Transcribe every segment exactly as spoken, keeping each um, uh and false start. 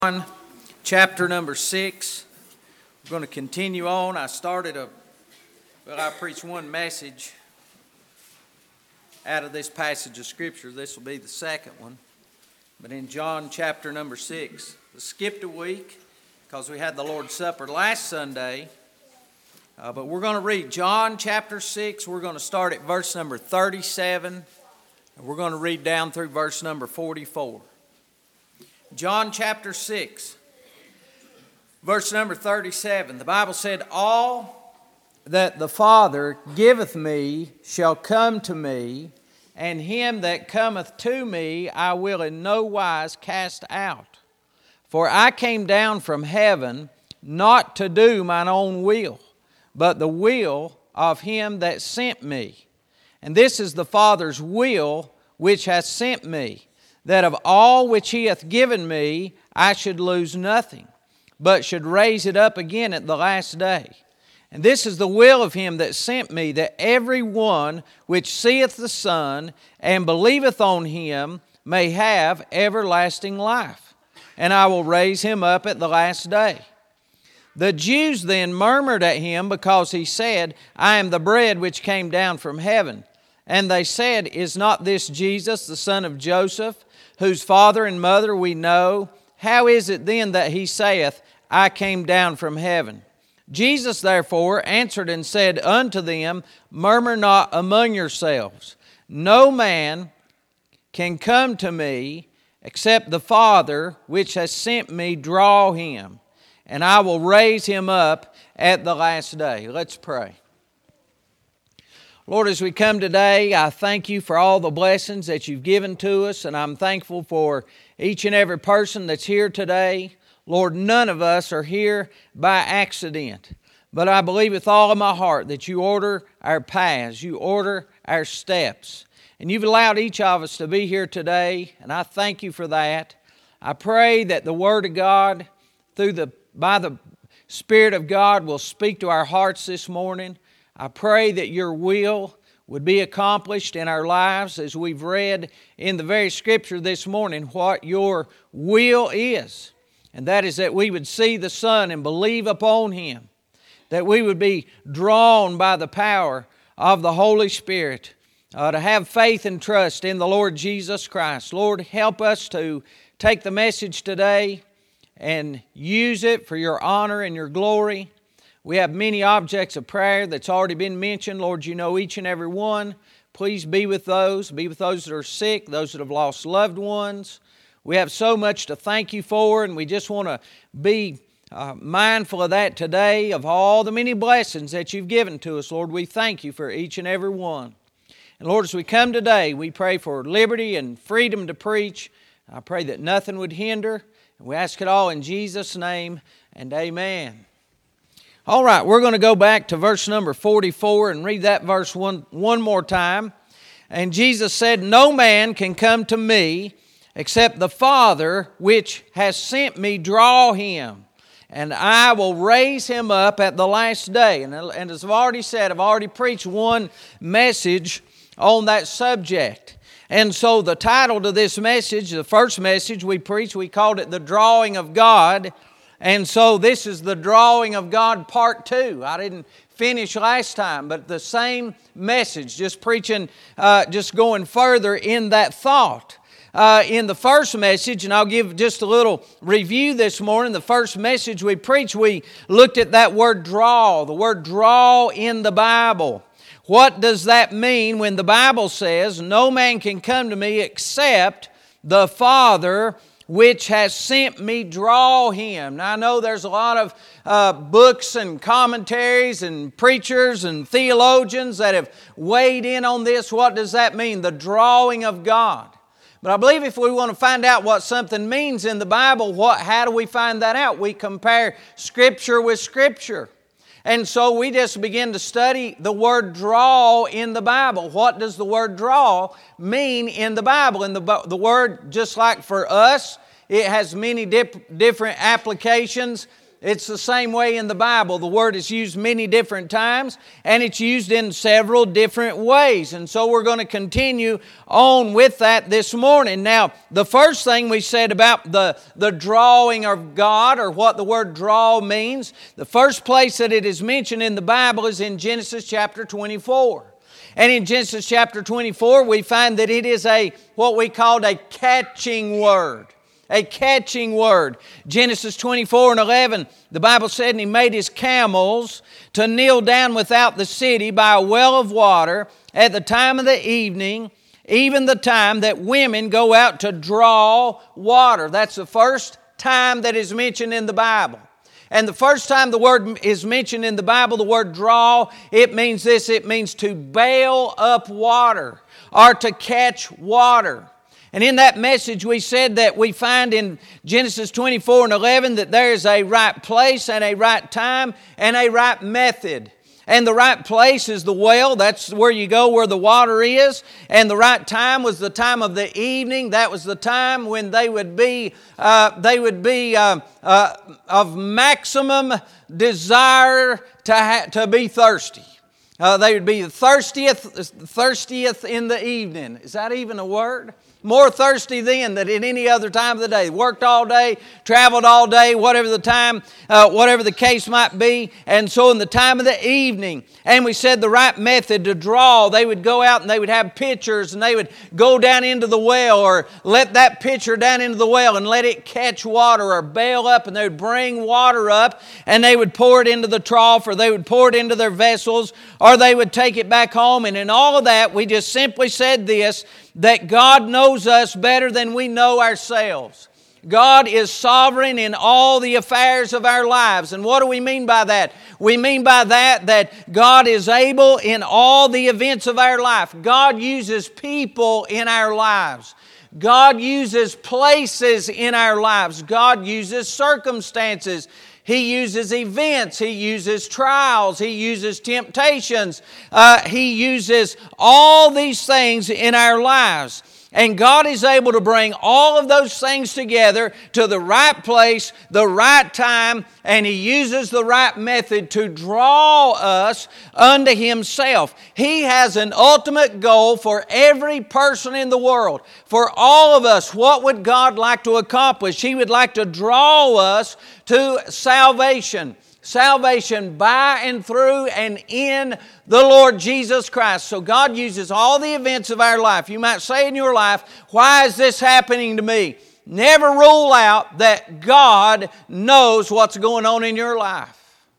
John chapter number six. We're going to continue on. I started a, well, I preached one message out of this passage of Scripture. This will be the second one. But in John chapter number six, we skipped a week because we had the Lord's Supper last Sunday. Uh, but we're going to read John chapter six. We're going to start at verse number thirty-seven. And we're going to read down through verse number forty-four. John chapter six, verse number thirty-seven. The Bible said, "All that the Father giveth me shall come to me, and him that cometh to me I will in no wise cast out. For I came down from heaven not to do mine own will, but the will of him that sent me. And this is the Father's will which hath sent me, that of all which he hath given me I should lose nothing, but should raise it up again at the last day. And this is the will of him that sent me, that every one which seeth the Son and believeth on him may have everlasting life, and I will raise him up at the last day." The Jews then murmured at him because he said, "I am the bread which came down from heaven." And they said, "Is not this Jesus, the son of Joseph, whose father and mother we know? How is it then that he saith, I came down from heaven? Jesus therefore answered and said unto them, Murmur not among yourselves. No man can come to me except the Father which has sent me draw him, and I will raise him up at the last day." Let's pray. Lord, as we come today, I thank you for all the blessings that you've given to us, and I'm thankful for each and every person that's here today. Lord, none of us are here by accident, but I believe with all of my heart that you order our paths, you order our steps, and you've allowed each of us to be here today, and I thank you for that. I pray that the Word of God, through the by the Spirit of God, will speak to our hearts this morning. I pray that your will would be accomplished in our lives as we've read in the very Scripture this morning what your will is. And that is that we would see the Son and believe upon Him. That we would be drawn by the power of the Holy Spirit uh, to have faith and trust in the Lord Jesus Christ. Lord, help us to take the message today and use it for your honor and your glory. We have many objects of prayer that's already been mentioned. Lord, you know each and every one. Please be with those. Be with those that are sick, those that have lost loved ones. We have so much to thank you for, and we just want to be uh, mindful of that today, of all the many blessings that you've given to us. Lord, we thank you for each and every one. And Lord, as we come today, we pray for liberty and freedom to preach. I pray that nothing would hinder. And we ask it all in Jesus' name, and amen. All right, we're going to go back to verse number forty-four and read that verse one, one more time. And Jesus said, "No man can come to me except the Father which has sent me draw him, and I will raise him up at the last day." And, and as I've already said, I've already preached one message on that subject. And so the title to this message, the first message we preached, we called it The Drawing of God. And so this is the Drawing of God part two. I didn't finish last time, but the same message, just preaching, uh, just going further in that thought. Uh, in the first message, and I'll give just a little review this morning, the first message we preached, we looked at that word draw, the word draw in the Bible. What does that mean when the Bible says, "No man can come to me except the Father which has sent me draw him"? Now I know there's a lot of uh, books and commentaries and preachers and theologians that have weighed in on this. What does that mean? The drawing of God. But I believe if we want to find out what something means in the Bible, what, how do we find that out? We compare Scripture with Scripture. And so we just begin to study the word draw in the Bible. What does the word draw mean in the Bible? And the, the word, just like for us, it has many dip, different applications It's the same way in the Bible. The word is used many different times, and it's used in several different ways. And so we're going to continue on with that this morning. Now, the first thing we said about the, the drawing of God, or what the word draw means, the first place that it is mentioned in the Bible is in Genesis chapter twenty-four. And in Genesis chapter twenty-four, we find that it is a what we called a catching word. A catching word. Genesis twenty-four and eleven, the Bible said, "And he made his camels to kneel down without the city by a well of water at the time of the evening, even the time that women go out to draw water." That's the first time that is mentioned in the Bible. And the first time the word is mentioned in the Bible, the word draw, it means this. It means to bail up water or to catch water. And in that message we said that we find in Genesis twenty-four and eleven that there is a right place and a right time and a right method. And the right place is the well. That's where you go where the water is. And the right time was the time of the evening. That was the time when they would be uh, they would be uh, uh, of maximum desire to ha- to be thirsty. Uh, they would be the thirstieth thirstieth in the evening. Is that even a word? More thirsty then than at any other time of the day. Worked all day, traveled all day, whatever the time, uh, whatever the case might be. And so in the time of the evening, and we said the right method to draw, they would go out and they would have pitchers and they would go down into the well or let that pitcher down into the well and let it catch water or bail up, and they would bring water up and they would pour it into the trough, or they would pour it into their vessels, or they would take it back home. And in all of that, we just simply said this, that God knows us better than we know ourselves. God is sovereign in all the affairs of our lives. And what do we mean by that? We mean by that that God is able in all the events of our life. God uses people in our lives. God uses places in our lives. God uses circumstances. He uses events. He uses trials. He uses temptations. Uh, he uses all these things in our lives. And God is able to bring all of those things together to the right place, the right time, and He uses the right method to draw us unto Himself. He has an ultimate goal for every person in the world. For all of us, what would God like to accomplish? He would like to draw us to salvation. Salvation by and through and in the Lord Jesus Christ. So God uses all the events of our life. You might say in your life, why is this happening to me? Never rule out that God knows what's going on in your life.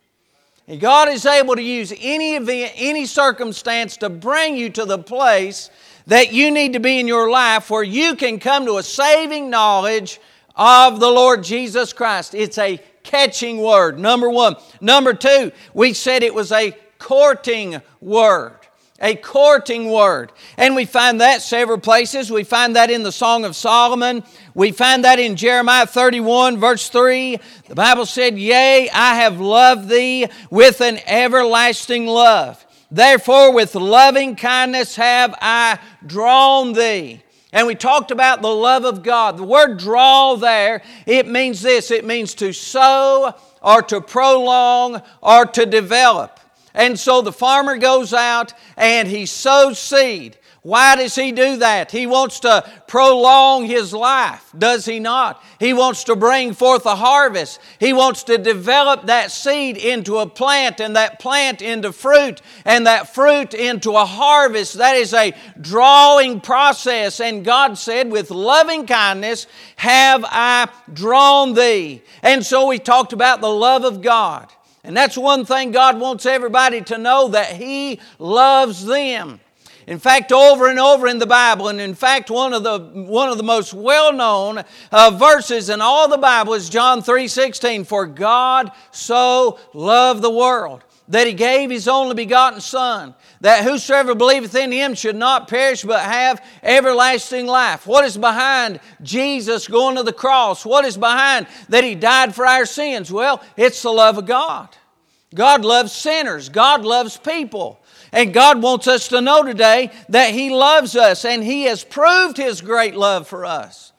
And God is able to use any event, any circumstance to bring you to the place that you need to be in your life where you can come to a saving knowledge of the Lord Jesus Christ. It's a catching word, number one. Number two, we said it was a courting word. A courting word. And we find that several places. We find that in the Song of Solomon. We find that in Jeremiah thirty-one, verse three. The Bible said, "Yea, I have loved thee with an everlasting love. Therefore with loving kindness have I drawn thee." And we talked about the love of God. The word draw there, it means this. It means to sow or to prolong or to develop. And so the farmer goes out and he sows seed. Why does he do that? He wants to prolong his life, does he not? He wants to bring forth a harvest. He wants to develop that seed into a plant, and that plant into fruit, and that fruit into a harvest. That is a drawing process. And God said, "With loving kindness have I drawn thee." And so we talked about the love of God. And that's one thing God wants everybody to know, that He loves them. In fact, over and over in the Bible, and in fact, one of the one of the most well-known uh, verses in all the Bible is John three sixteen. "For God so loved the world, that He gave His only begotten Son, that whosoever believeth in Him should not perish, but have everlasting life." What is behind Jesus going to the cross? What is behind that He died for our sins? Well, it's the love of God. God loves sinners. God loves people. And God wants us to know today that He loves us, and He has proved His great love for us.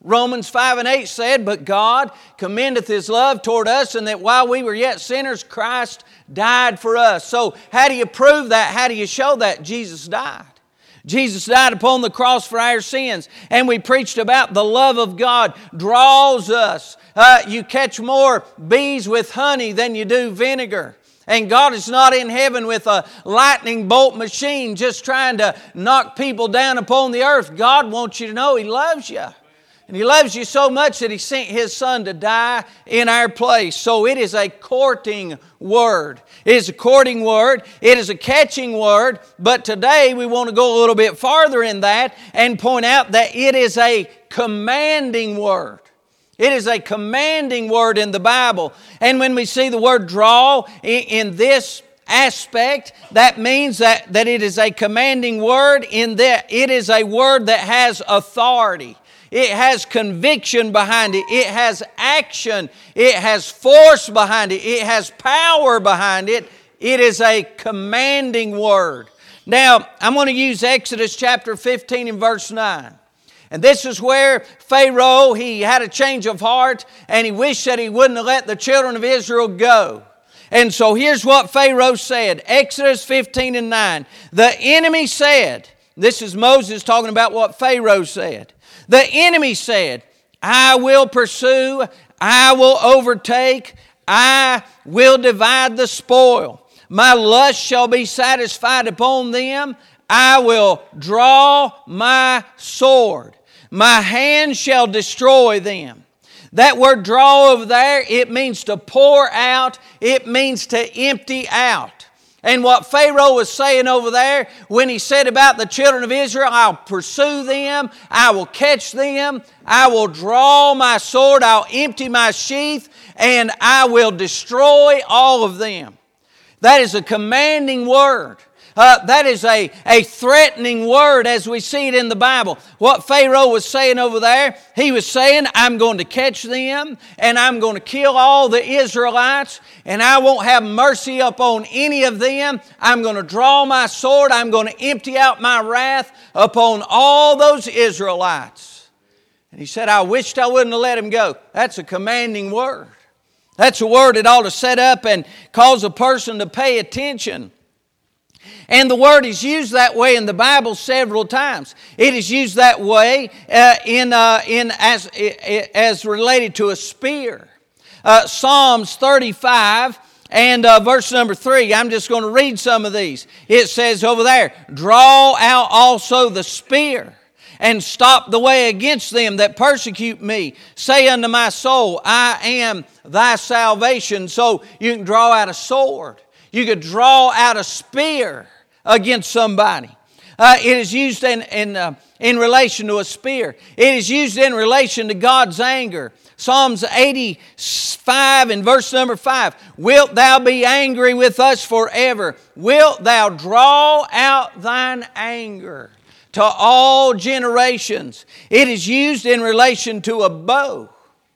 Romans five and eight said, "But God commendeth His love toward us, and that while we were yet sinners, Christ died for us." So how do you prove that? How do you show that? Jesus died. Jesus died upon the cross for our sins. And we preached about the love of God draws us. Uh, you catch more bees with honey than you do vinegar. And God is not in heaven with a lightning bolt machine just trying to knock people down upon the earth. God wants you to know He loves you. And He loves you so much that He sent His Son to die in our place. So it is a courting word. It is a courting word. It is a catching word. But today we want to go a little bit farther in that and point out that it is a commanding word. It is a commanding word in the Bible. And when we see the word draw in this aspect, that means that, that it is a commanding word in that it is a word that has authority. It has conviction behind it. It has action. It has force behind it. It has power behind it. It is a commanding word. Now, I'm going to use Exodus chapter fifteen and verse nine. And this is where Pharaoh, he had a change of heart and he wished that he wouldn't have let the children of Israel go. And so here's what Pharaoh said. Exodus fifteen and nine. The enemy said, this is Moses talking about what Pharaoh said. The enemy said, "I will pursue, I will overtake, I will divide the spoil. My lust shall be satisfied upon them. I will draw my sword. My hand shall destroy them." That word draw over there, it means to pour out. It means to empty out. And what Pharaoh was saying over there when he said about the children of Israel, "I'll pursue them, I will catch them, I will draw my sword, I'll empty my sheath, and I will destroy all of them." That is a commanding word. Uh, that is a, a threatening word as we see it in the Bible. What Pharaoh was saying over there, he was saying, "I'm going to catch them and I'm going to kill all the Israelites and I won't have mercy upon any of them. I'm going to draw my sword. I'm going to empty out my wrath upon all those Israelites." And he said, "I wished I wouldn't have let him go." That's a commanding word. That's a word that ought to set up and cause a person to pay attention. And the word is used that way in the Bible several times. It is used that way uh, in, uh, in as, as related to a spear. Uh, Psalms thirty-five and uh, verse number three. I'm just going to read some of these. It says over there, "Draw out also the spear, and stop the way against them that persecute me. Say unto my soul, I am thy salvation." So you can draw out a sword. You could draw out a spear against somebody. Uh, it is used in, in, uh, in relation to a spear. It is used in relation to God's anger. Psalms eighty-five and verse number five. "Wilt thou be angry with us forever? Wilt thou draw out thine anger to all generations?" It is used in relation to a bow.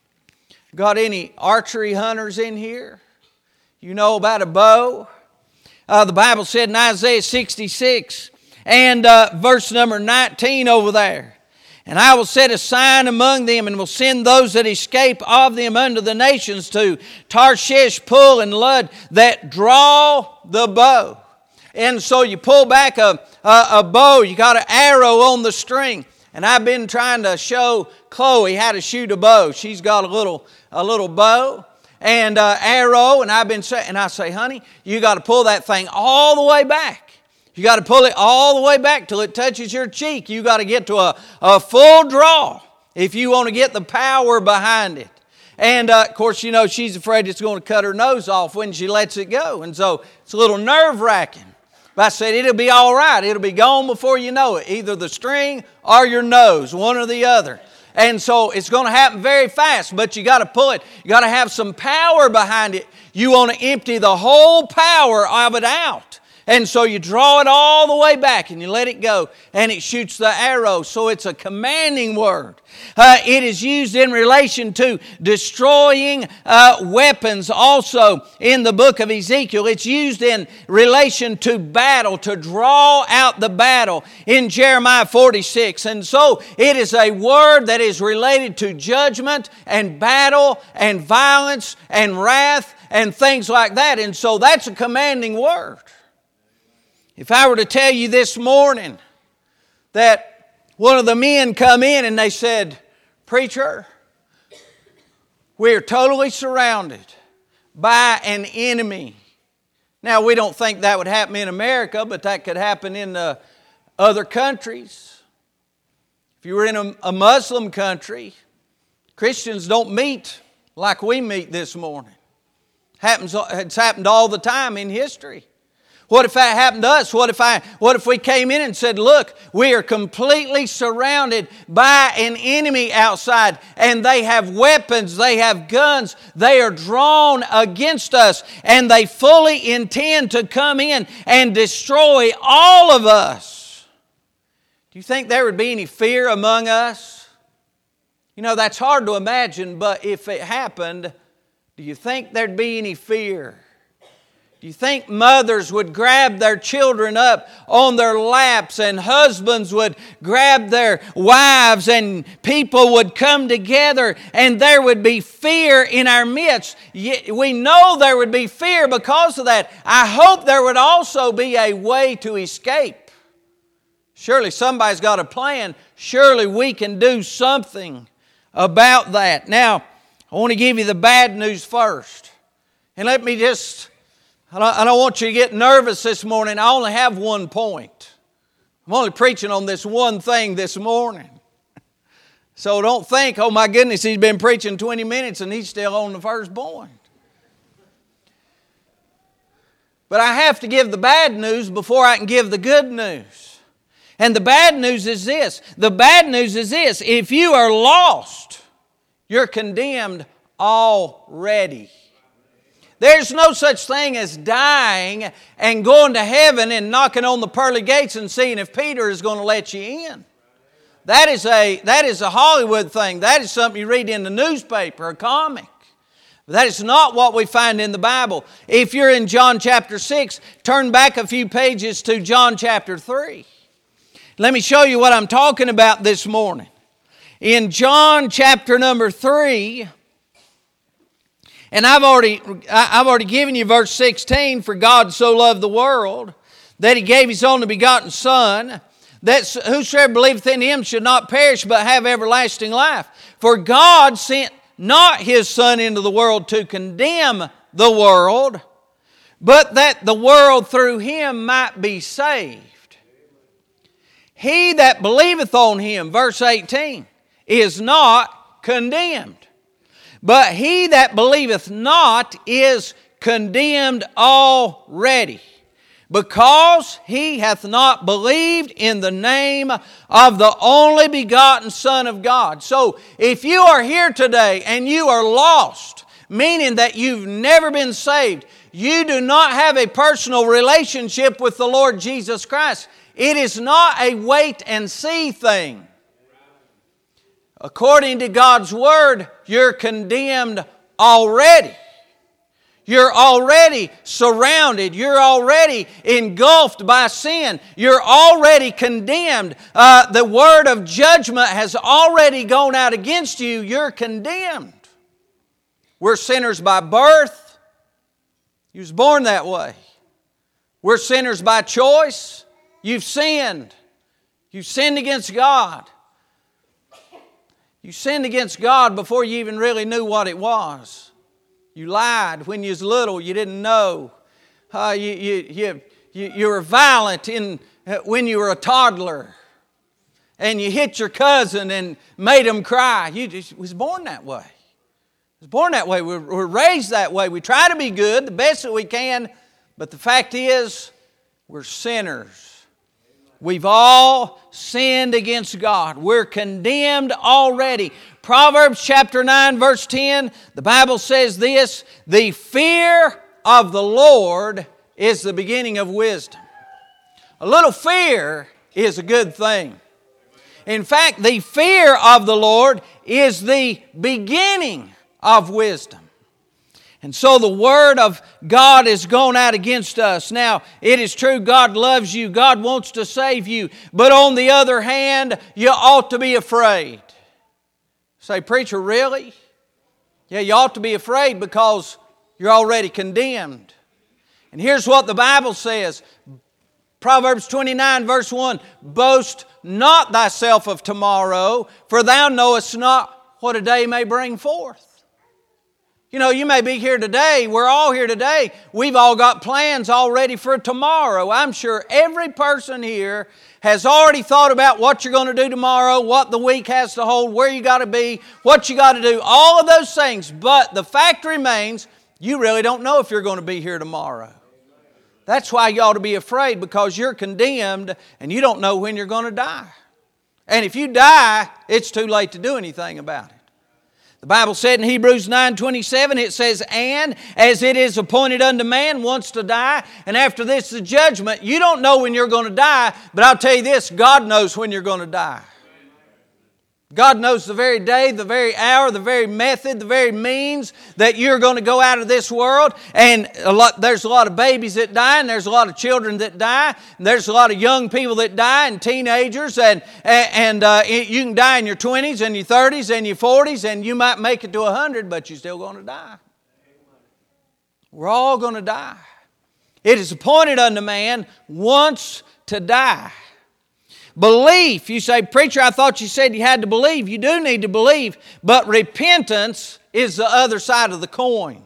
Got any archery hunters in here? You know about a bow? Uh, the Bible said in Isaiah sixty-six and uh, verse number nineteen over there, "And I will set a sign among them, and will send those that escape of them unto the nations, to Tarshish, Pul, and Lud, that draw the bow." And so you pull back a, a, a bow, you got an arrow on the string. And I've been trying to show Chloe how to shoot a bow. She's got a little, a little bow and uh, arrow, and I've been saying, and I say, "Honey, you got to pull that thing all the way back. You got to pull it all the way back till it touches your cheek. You got to get to a, a full draw if you want to get the power behind it." And uh, of course, you know, she's afraid it's going to cut her nose off when she lets it go, and so it's a little nerve-wracking. But I said, it'll be all right. It'll be gone before you know it. Either the string or your nose, one or the other. And so it's going to happen very fast, but you got to pull it. You got to have some power behind it. You want to empty the whole power of it out. And so you draw it all the way back and you let it go, and it shoots the arrow. So it's a commanding word. Uh, it is used in relation to destroying uh, weapons also in the book of Ezekiel. It's used in relation to battle, to draw out the battle in Jeremiah forty-six. And so it is a word that is related to judgment and battle and violence and wrath and things like that. And so that's a commanding word. If I were to tell you this morning that one of the men come in and they said, "Preacher, we're totally surrounded by an enemy." Now, we don't think that would happen in America, but that could happen in uh, other countries. If you were in a, a Muslim country, Christians don't meet like we meet this morning. Happens, it's happened all the time in history. What if that happened to us? What if I, what if we came in and said, "Look, we are completely surrounded by an enemy outside, and they have weapons, they have guns, they are drawn against us, and they fully intend to come in and destroy all of us"? Do you think there would be any fear among us? You know, that's hard to imagine, but if it happened, do you think there'd be any fear? Do you think mothers would grab their children up on their laps, and husbands would grab their wives, and people would come together and there would be fear in our midst? We know there would be fear because of that. I hope there would also be a way to escape. Surely somebody's got a plan. Surely we can do something about that. Now, I want to give you the bad news first. And let me just... I don't, I don't want you to get nervous this morning. I only have one point. I'm only preaching on this one thing this morning. So don't think, "Oh my goodness, he's been preaching twenty minutes and he's still on the first point." But I have to give the bad news before I can give the good news. And the bad news is this. The bad news is this. If you are lost, you're condemned already. There's no such thing as dying and going to heaven and knocking on the pearly gates and seeing if Peter is going to let you in. That is a, that is a Hollywood thing. That is something you read in the newspaper or comic. But that is not what we find in the Bible. If you're in John chapter six, turn back a few pages to John chapter three. Let me show you what I'm talking about this morning. In John chapter number three... And I've already, I've already given you verse sixteen. "For God so loved the world that He gave His only begotten Son, that whosoever believeth in Him should not perish but have everlasting life. For God sent not His Son into the world to condemn the world, but that the world through Him might be saved. He that believeth on Him," verse eighteen, "is not condemned. But he that believeth not is condemned already, because he hath not believed in the name of the only begotten Son of God." So if you are here today and you are lost, meaning that you've never been saved, you do not have a personal relationship with the Lord Jesus Christ, it is not a wait and see thing. According to God's Word, you're condemned already. You're already surrounded. You're already engulfed by sin. You're already condemned. Uh, the word of judgment has already gone out against you. You're condemned. We're sinners by birth. You was born that way. We're sinners by choice. You've sinned. You've sinned against God. You sinned against God before you even really knew what it was. You lied when you was little. You didn't know. Uh, you, you, you, you, you were violent in, uh, when you were a toddler. And you hit your cousin and made him cry. You just was born that way. Was born that way. We're, we're raised that way. We try to be good the best that we can. But the fact is, we're sinners. We've all sinned against God. We're condemned already. Proverbs chapter nine verse ten, the Bible says this, "The fear of the Lord is the beginning of wisdom. A little fear is a good thing. In fact, the fear of the Lord is the beginning of wisdom. And so the Word of God is going out against us. Now, it is true God loves you. God wants to save you. But on the other hand, you ought to be afraid. Say, preacher, really? Yeah, you ought to be afraid because you're already condemned. And here's what the Bible says. Proverbs twenty-nine verse one, boast not thyself of tomorrow, for thou knowest not what a day may bring forth. You know, you may be here today. We're all here today. We've all got plans already for tomorrow. I'm sure every person here has already thought about what you're going to do tomorrow, what the week has to hold, where you got to be, what you got to do, all of those things. But the fact remains, you really don't know if you're going to be here tomorrow. That's why you ought to be afraid, because you're condemned and you don't know when you're going to die. And if you die, it's too late to do anything about it. The Bible said in Hebrews nine twenty-seven, it says, and as it is appointed unto man once to die, and after this the judgment. You don't know when you're going to die, but I'll tell you this, God knows when you're going to die. God knows the very day, the very hour, the very method, the very means that you're going to go out of this world. And a lot, there's a lot of babies that die, and there's a lot of children that die, and there's a lot of young people that die, and teenagers, and, and uh, you can die in your twenties and your thirties and your forties, and you might make it to one hundred, but you're still going to die. We're all going to die. It is appointed unto man once to die. Belief, you say, preacher, I thought you said you had to believe. You do need to believe, but repentance is the other side of the coin.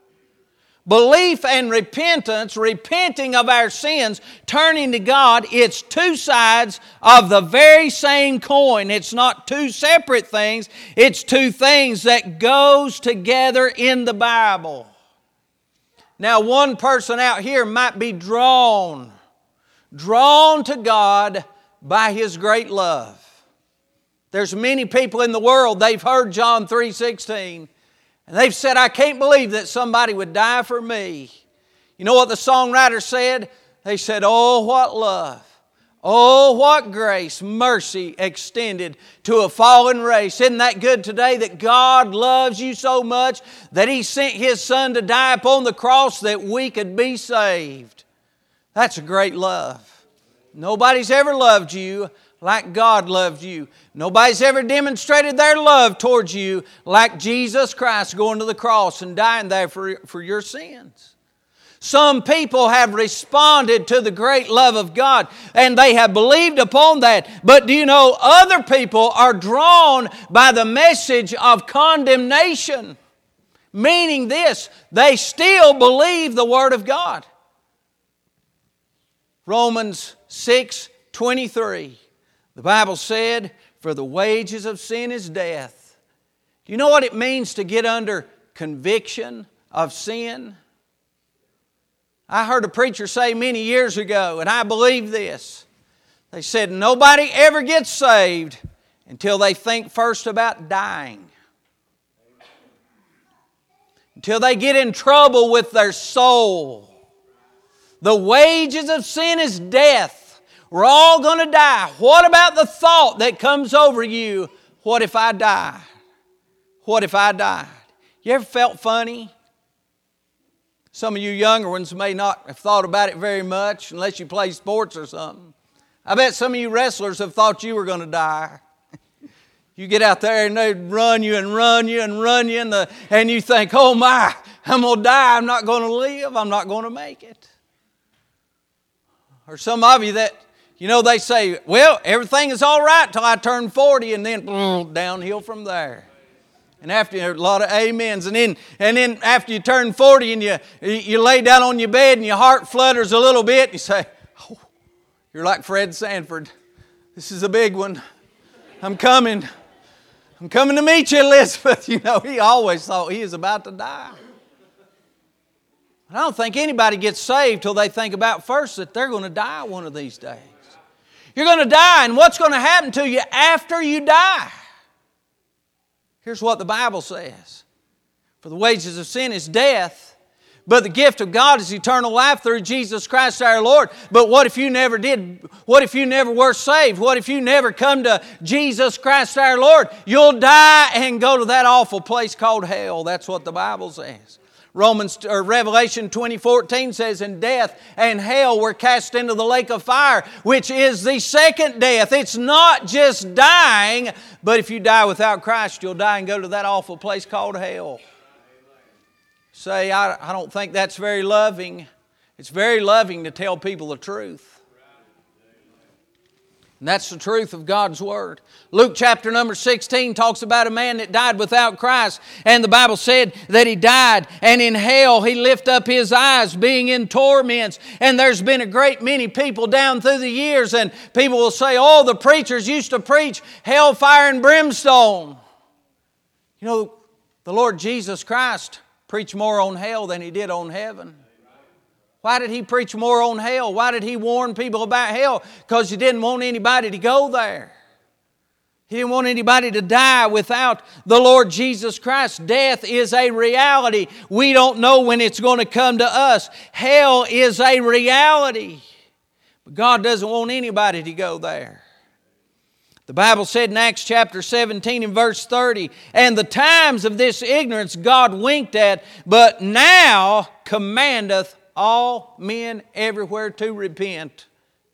Belief and repentance, repenting of our sins, turning to God, it's two sides of the very same coin. It's not two separate things. It's two things that goes together in the Bible. Now, one person out here might be drawn, drawn to God by His great love. There's many people in the world, they've heard John three sixteen, and they've said, I can't believe that somebody would die for me. You know what the songwriter said? They said, oh, what love. Oh, what grace, mercy extended to a fallen race. Isn't that good today that God loves you so much that He sent His Son to die upon the cross that we could be saved? That's a great love. Nobody's ever loved you like God loved you. Nobody's ever demonstrated their love towards you like Jesus Christ going to the cross and dying there for, for your sins. Some people have responded to the great love of God and they have believed upon that. But do you know, other people are drawn by the message of condemnation. Meaning this, they still believe the Word of God. Romans six twenty-three. The Bible said, for the wages of sin is death. Do you know what it means to get under conviction of sin? I heard a preacher say many years ago, and I believe this. They said, nobody ever gets saved until they think first about dying. Until they get in trouble with their soul. The wages of sin is death. We're all going to die. What about the thought that comes over you? What if I die? What if I died? You ever felt funny? Some of you younger ones may not have thought about it very much unless you play sports or something. I bet some of you wrestlers have thought you were going to die. You get out there and they run you and run you and run you and, the, and you think, oh my, I'm going to die. I'm not going to live. I'm not going to make it. Or some of you that, you know, they say, well, everything is all right till I turn forty, and then boom, downhill from there. And after a lot of amens, and then and then after you turn forty and you you lay down on your bed and your heart flutters a little bit, and you say, oh, you're like Fred Sanford. This is a big one. I'm coming. I'm coming to meet you, Elizabeth. You know, he always thought he was about to die. I don't think anybody gets saved till they think about first that they're going to die one of these days. You're going to die, and what's going to happen to you after you die? Here's what the Bible says. For the wages of sin is death, But the gift of God is eternal life through Jesus Christ our Lord. But what if you never did? What if you never were saved? What if you never come to Jesus Christ our Lord? You'll die and go to that awful place called hell. That's what the Bible says. Romans or Revelation twenty fourteen says, "And death and hell were cast into the lake of fire," which is the second death. It's not just dying, but if you die without Christ, you'll die and go to that awful place called hell. Say, I, I don't think that's very loving. It's very loving to tell people the truth. And that's the truth of God's Word. Luke chapter number sixteen talks about a man that died without Christ. And the Bible said that he died, and in hell he lifted up his eyes, being in torments. And there's been a great many people down through the years, and people will say, oh, the preachers used to preach hellfire and brimstone. You know, the Lord Jesus Christ preached more on hell than He did on heaven. Why did He preach more on hell? Why did He warn people about hell? Because He didn't want anybody to go there. He didn't want anybody to die without the Lord Jesus Christ. Death is a reality. We don't know when it's going to come to us. Hell is a reality. But God doesn't want anybody to go there. The Bible said in Acts chapter seventeen and verse thirty, "And the times of this ignorance God winked at, but now commandeth all men everywhere to repent."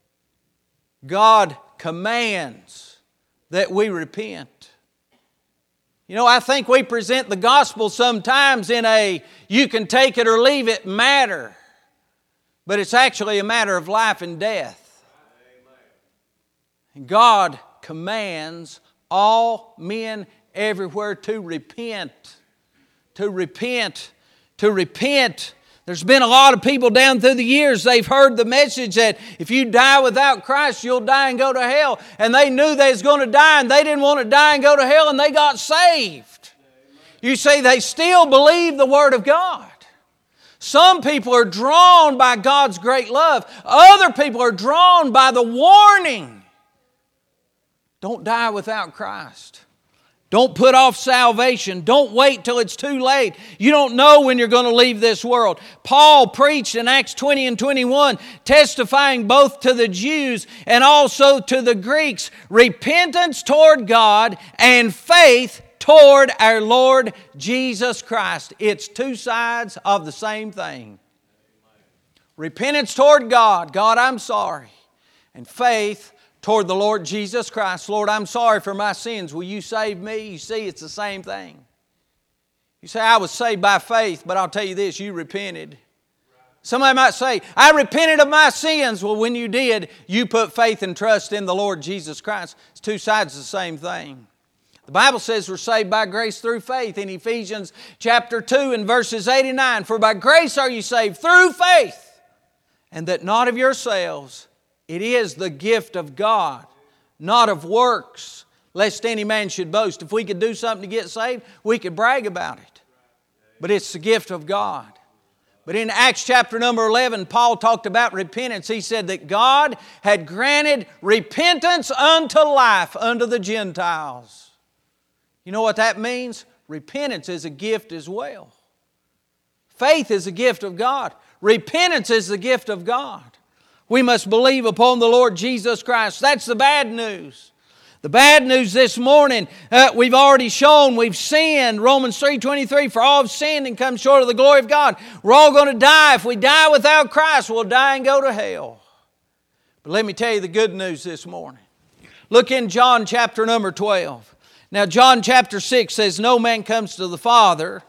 God commands that we repent. You know, I think we present the gospel sometimes in a you can take it or leave it matter. But it's actually a matter of life and death. And God commands all men everywhere to repent. To repent. To repent. There's been a lot of people down through the years, they've heard the message that if you die without Christ, you'll die and go to hell. And they knew they was going to die, and they didn't want to die and go to hell, and they got saved. You see, they still believe the Word of God. Some people are drawn by God's great love. Other people are drawn by the warning. Don't die without Christ. Don't put off salvation. Don't wait till it's too late. You don't know when you're going to leave this world. Paul preached in Acts twenty and twenty-one, testifying both to the Jews and also to the Greeks, repentance toward God and faith toward our Lord Jesus Christ. It's two sides of the same thing. Repentance toward God. God, I'm sorry. And faith toward the Lord Jesus Christ. Lord, I'm sorry for my sins. Will You save me? You see, it's the same thing. You say, I was saved by faith, but I'll tell you this, you repented. Somebody might say, I repented of my sins. Well, when you did, you put faith and trust in the Lord Jesus Christ. It's two sides of the same thing. The Bible says we're saved by grace through faith in Ephesians chapter two and verses eight and nine. For by grace are you saved through faith, and that not of yourselves. It is the gift of God, not of works, lest any man should boast. If we could do something to get saved, we could brag about it. But it's the gift of God. But in Acts chapter number eleven, Paul talked about repentance. He said that God had granted repentance unto life unto the Gentiles. You know what that means? Repentance is a gift as well. Faith is a gift of God. Repentance is the gift of God. We must believe upon the Lord Jesus Christ. That's the bad news. The bad news this morning, uh, we've already shown, we've sinned. Romans three twenty-three, for all have sinned and come short of the glory of God. We're all going to die. If we die without Christ, we'll die and go to hell. But let me tell you the good news this morning. Look in John chapter number twelve. Now John chapter six says, no man comes to the Father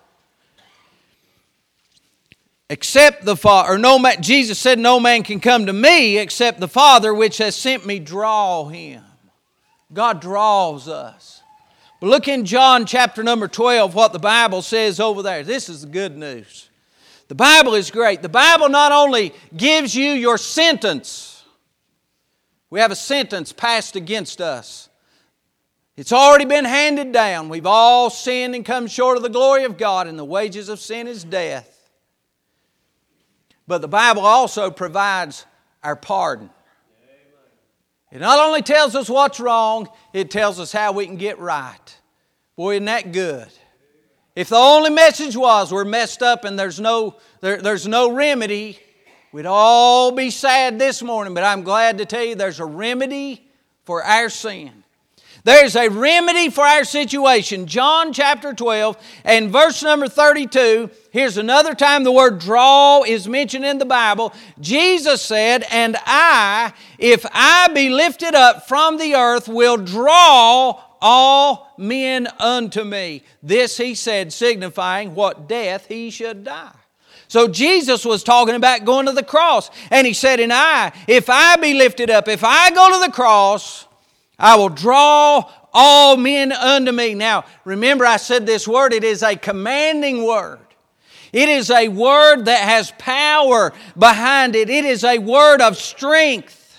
except the Father, or no man, Jesus said, no man can come to me except the Father which has sent me draw him. God draws us. But look in John chapter number twelve, what the Bible says over there. This is the good news. The Bible is great. The Bible not only gives you your sentence. We have a sentence passed against us. It's already been handed down. We've all sinned and come short of the glory of God, and the wages of sin is death. But the Bible also provides our pardon. It not only tells us what's wrong, it tells us how we can get right. Boy, isn't that good? If the only message was we're messed up and there's no, there, there's no remedy, we'd all be sad this morning. But I'm glad to tell you there's a remedy for our sin. There's a remedy for our situation. John chapter twelve and verse number thirty-two. Here's another time the word draw is mentioned in the Bible. Jesus said, "And I, if I be lifted up from the earth, will draw all men unto me." This he said, signifying what death he should die. So Jesus was talking about going to the cross. And He said, "And I, if I be lifted up, if I go to the cross, I will draw all men unto me." Now, remember I said this word, it is a commanding word. It is a word that has power behind it. It is a word of strength.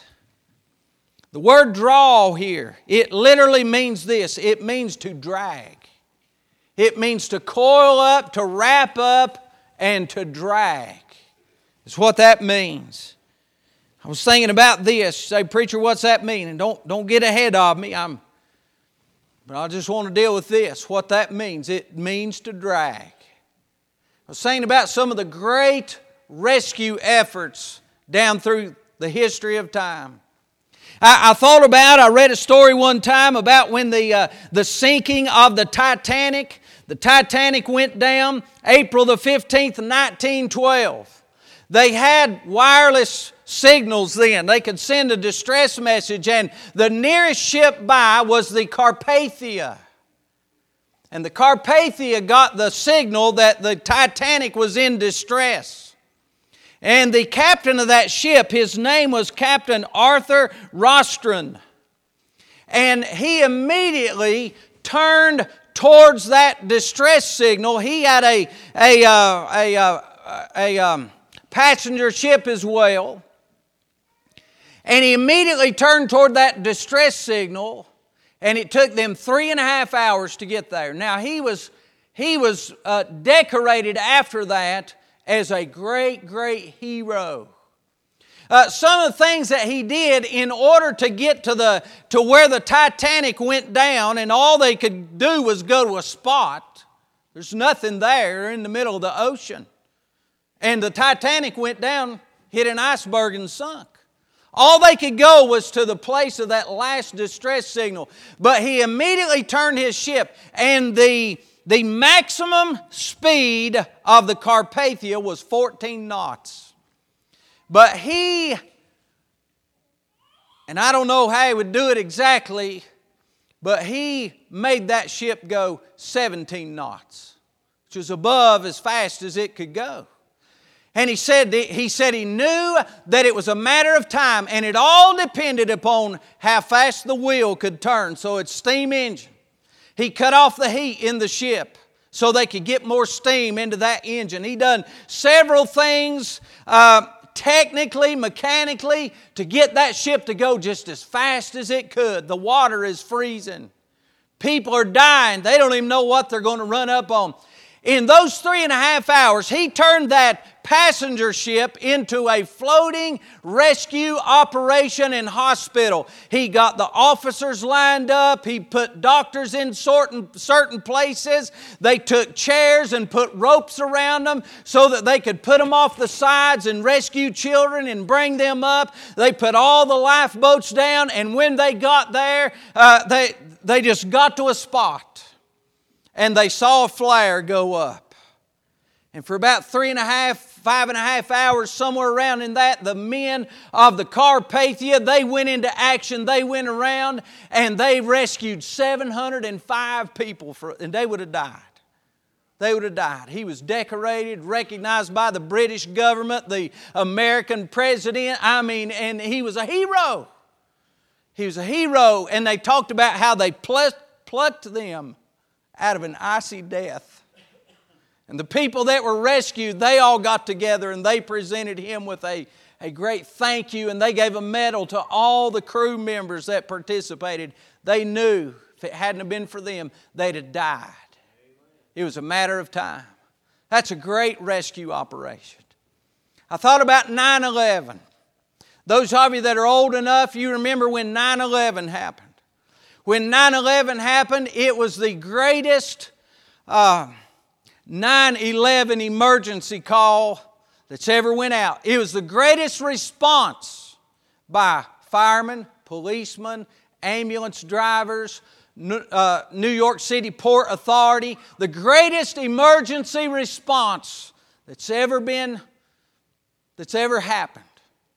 The word draw here, it literally means this. It means to drag. It means to coil up, to wrap up, and to drag. That's what that means. I was thinking about this. Say, "Preacher, what's that mean?" And don't, don't get ahead of me. I'm, but I just want to deal with this. What that means. It means to drag. I was saying about some of the great rescue efforts down through the history of time. I, I thought about, I read a story one time about when the, uh, the sinking of the Titanic. The Titanic went down April the fifteenth, nineteen twelve. They had wireless signals then. They could send a distress message, and the nearest ship by was the Carpathia. And the Carpathia got the signal that the Titanic was in distress. And the captain of that ship, his name was Captain Arthur Rostron. And he immediately turned towards that distress signal. He had a, a, uh, a, uh, a um, passenger ship as well. And he immediately turned toward that distress signal, and it took them three and a half hours to get there. Now, he was, he was uh, decorated after that as a great, great hero. Uh, some of the things that he did in order to get to, the, to where the Titanic went down, and all they could do was go to a spot. There's nothing there in the middle of the ocean. And the Titanic went down, hit an iceberg and sunk. All they could go was to the place of that last distress signal. But he immediately turned his ship, and the, the maximum speed of the Carpathia was fourteen knots. But he, and I don't know how he would do it exactly, but he made that ship go seventeen knots, which was above as fast as it could go. And he said, he said he knew that it was a matter of time, and it all depended upon how fast the wheel could turn. So it's steam engine. He cut off the heat in the ship so they could get more steam into that engine. He done several things uh, technically, mechanically, to get that ship to go just as fast as it could. The water is freezing. People are dying. They don't even know what they're going to run up on. In those three and a half hours, he turned that passenger ship into a floating rescue operation and hospital. He got the officers lined up. He put doctors in certain, certain places. They took chairs and put ropes around them so that they could put them off the sides and rescue children and bring them up. They put all the lifeboats down, and when they got there, uh, they, they just got to a spot. And they saw a flare go up. And for about three and a half, five and a half hours, somewhere around in that, the men of the Carpathia, they went into action. They went around and they rescued seven hundred five people, for, and they would have died. They would have died. He was decorated, recognized by the British government, the American president. I mean, and he was a hero. He was a hero, and they talked about how they plucked, plucked them out of an icy death. And the people that were rescued, they all got together and they presented him with a, a great thank you, and they gave a medal to all the crew members that participated. They knew if it hadn't been for them, they'd have died. It was a matter of time. That's a great rescue operation. I thought about nine eleven. Those of you that are old enough, you remember when nine eleven happened. When nine eleven happened, it was the greatest uh, nine eleven emergency call that's ever went out. It was the greatest response by firemen, policemen, ambulance drivers, uh, New York City Port Authority. The greatest emergency response that's ever been, that's ever happened.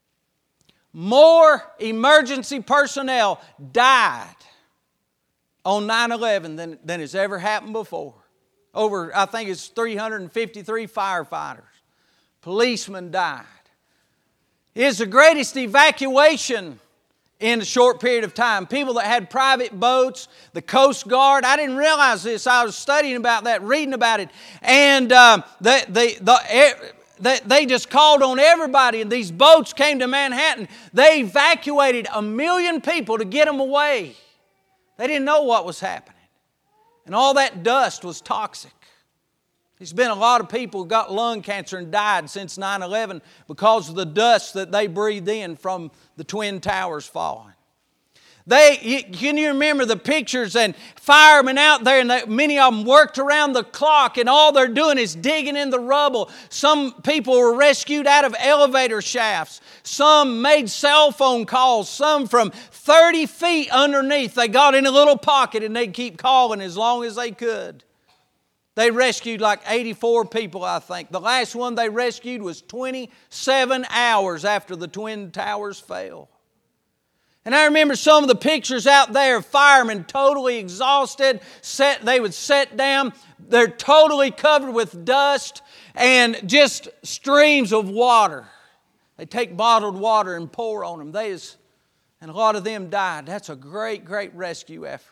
More emergency personnel died on nine eleven than, than has ever happened before. Over, I think it's three hundred fifty-three firefighters. Policemen died. It's the greatest evacuation in a short period of time. People that had private boats, the Coast Guard. I didn't realize this. I was studying about that, reading about it. And uh, they, they, the, they, they just called on everybody, and these boats came to Manhattan. They evacuated a million people to get them away. They didn't know what was happening. And all that dust was toxic. There's been a lot of people who got lung cancer and died since nine eleven because of the dust that they breathed in from the Twin Towers falling. They, can you remember the pictures and firemen out there, and they, many of them worked around the clock, and all they're doing is digging in the rubble. Some people were rescued out of elevator shafts. Some made cell phone calls. Some from thirty feet underneath. They got in a little pocket and they'd keep calling as long as they could. They rescued like eighty-four people, I think. The last one they rescued was twenty-seven hours after the Twin Towers fell. And I remember some of the pictures out there of firemen totally exhausted. Set, they would sit down. They're totally covered with dust and just streams of water. They take bottled water and pour on them. They is, and a lot of them died. That's a great, great rescue effort.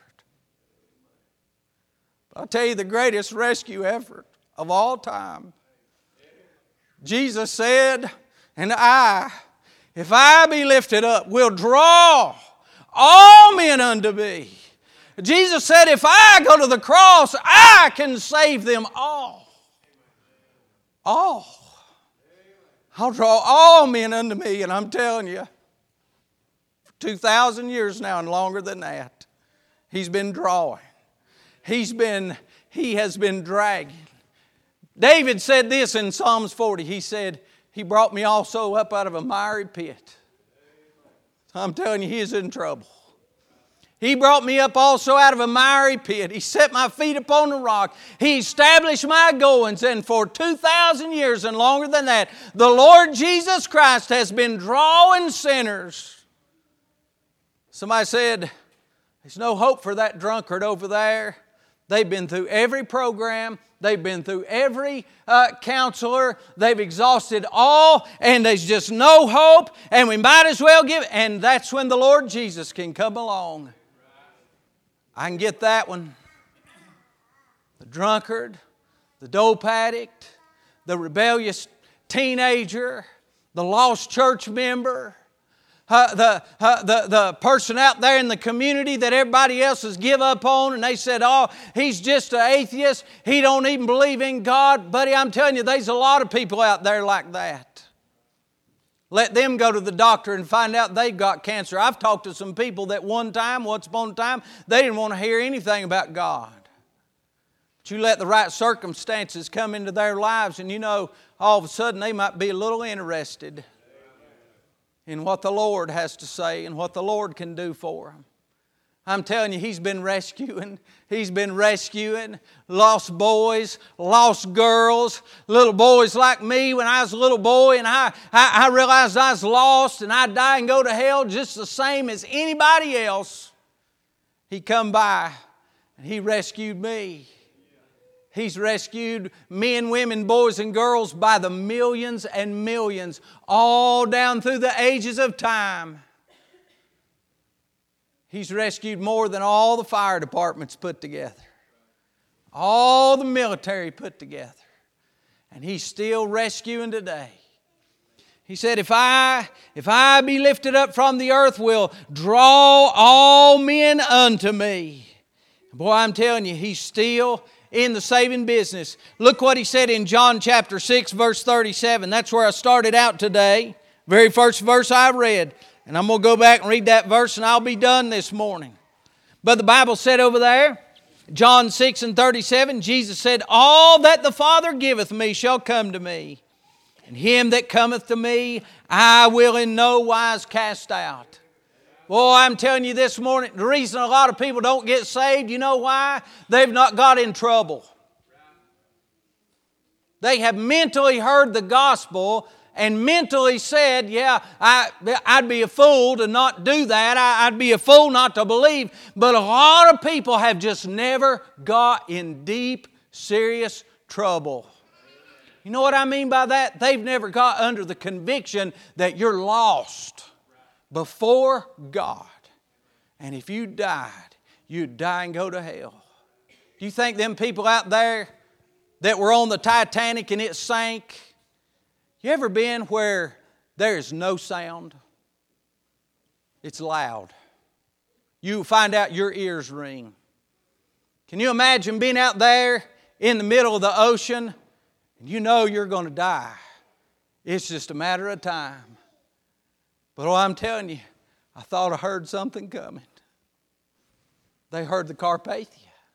I'll tell you the greatest rescue effort of all time. Jesus said, and I, if I be lifted up, will draw all men unto me. Jesus said, if I go to the cross, I can save them all. All. I'll draw all men unto me, and I'm telling you, for two thousand years now and longer than that, He's been drawing. He's been, he has been dragging. David said this in Psalms forty. He said, He brought me also up out of a miry pit. I'm telling you, He is in trouble. He brought me up also out of a miry pit. He set my feet upon the rock. He established my goings. And for two thousand years and longer than that, the Lord Jesus Christ has been drawing sinners. Somebody said, there's no hope for that drunkard over there. They've been through every program. They've been through every uh, counselor. They've exhausted all, and there's just no hope, and we might as well give it. And that's when the Lord Jesus can come along. I can get that one. The drunkard, the dope addict, the rebellious teenager, the lost church member, Uh, the, uh, the, the person out there in the community that everybody else has give up on, and they said, oh, he's just an atheist. He don't even believe in God. Buddy, I'm telling you, there's a lot of people out there like that. Let them go to the doctor and find out they've got cancer. I've talked to some people that one time, once upon a time, they didn't want to hear anything about God. But you let the right circumstances come into their lives, and you know, all of a sudden they might be a little interested in what the Lord has to say and what the Lord can do for them. I'm telling you, He's been rescuing. He's been rescuing lost boys, lost girls, little boys like me when I was a little boy, and I, I, I realized I was lost and I'd die and go to hell just the same as anybody else. He come by and He rescued me. He's rescued men, women, boys, and girls by the millions and millions, all down through the ages of time. He's rescued more than all the fire departments put together, all the military put together. And He's still rescuing today. He said, if I, if I be lifted up from the earth, will draw all men unto me. Boy, I'm telling you, He's still in the saving business. Look what He said in John chapter six, verse thirty-seven. That's where I started out today. Very first verse I read. And I'm going to go back and read that verse and I'll be done this morning. But the Bible said over there, John six and thirty-seven, Jesus said, all that the Father giveth me shall come to me. And him that cometh to me, I will in no wise cast out. Boy, I'm telling you this morning, the reason a lot of people don't get saved, you know why? They've not got in trouble. They have mentally heard the gospel and mentally said, yeah, I, I'd be a fool to not do that. I, I'd be a fool not to believe. But a lot of people have just never got in deep, serious trouble. You know what I mean by that? They've never got under the conviction that you're lost before God. And if you died, you'd die and go to hell. Do you think them people out there that were on the Titanic and it sank, you ever been where there's no sound? It's loud. You find out your ears ring. Can you imagine being out there in the middle of the ocean and you know you're going to die? It's just a matter of time. But oh, I'm telling you, I thought I heard something coming. They heard the Carpathia.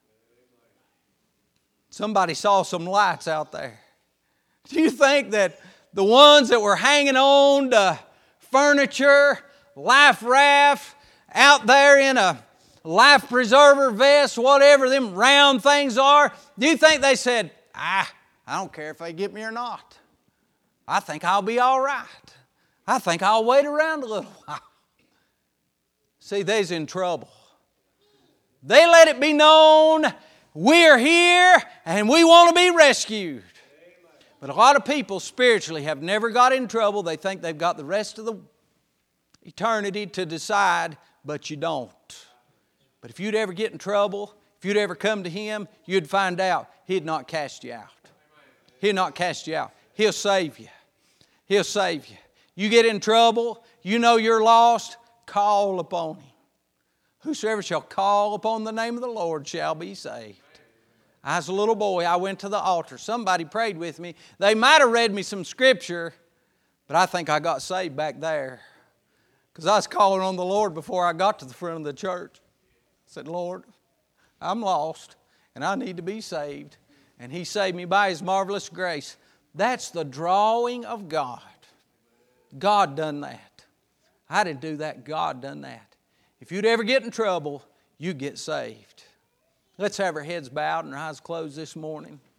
Somebody saw some lights out there. Do you think that the ones that were hanging on to furniture, life raft, out there in a life preserver vest, whatever them round things are, do you think they said, ah, I don't care if they get me or not. I think I'll be all right. I think I'll wait around a little while. See, they's in trouble. They let it be known, we're here and we want to be rescued. But a lot of people spiritually have never got in trouble. They think they've got the rest of the eternity to decide, but you don't. But if you'd ever get in trouble, if you'd ever come to Him, you'd find out He'd not cast you out. He'll not cast you out. He'll save you. He'll save you. You get in trouble, you know you're lost, call upon Him. Whosoever shall call upon the name of the Lord shall be saved. I was a little boy, I went to the altar. Somebody prayed with me. They might have read me some scripture, but I think I got saved back there. Because I was calling on the Lord before I got to the front of the church. I said, Lord, I'm lost and I need to be saved. And He saved me by His marvelous grace. That's the drawing of God. God done that. I didn't do that. God done that. If you'd ever get in trouble, you get saved. Let's have our heads bowed and our eyes closed this morning.